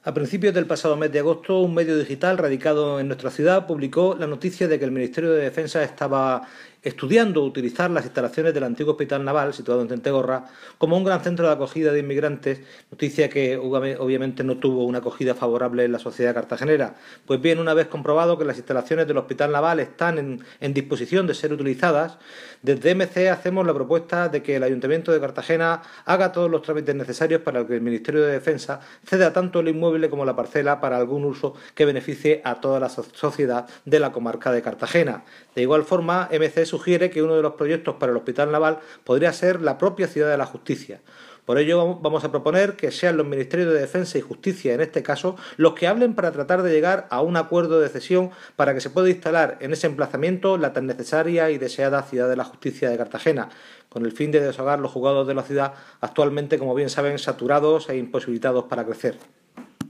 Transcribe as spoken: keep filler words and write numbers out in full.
A principios del pasado mes de agosto, un medio digital radicado en nuestra ciudad publicó la noticia de que el Ministerio de Defensa estaba estudiando utilizar las instalaciones del antiguo Hospital Naval, situado en Tentegorra, como un gran centro de acogida de inmigrantes, noticia que obviamente no tuvo una acogida favorable en la sociedad cartagenera. Pues bien, una vez comprobado que las instalaciones del Hospital Naval están en, en disposición de ser utilizadas, desde M C hacemos la propuesta de que el Ayuntamiento de Cartagena haga todos los trámites necesarios para que el Ministerio de Defensa ceda tanto el inmueble como la parcela para algún uso que beneficie a toda la sociedad de la comarca de Cartagena. De igual forma, M C sugiere que uno de los proyectos para el Hospital Naval podría ser la propia Ciudad de la Justicia. Por ello, vamos a proponer que sean los Ministerios de Defensa y Justicia, en este caso, los que hablen para tratar de llegar a un acuerdo de cesión para que se pueda instalar en ese emplazamiento la tan necesaria y deseada Ciudad de la Justicia de Cartagena, con el fin de desahogar los juzgados de la ciudad, actualmente, como bien saben, saturados e imposibilitados para crecer.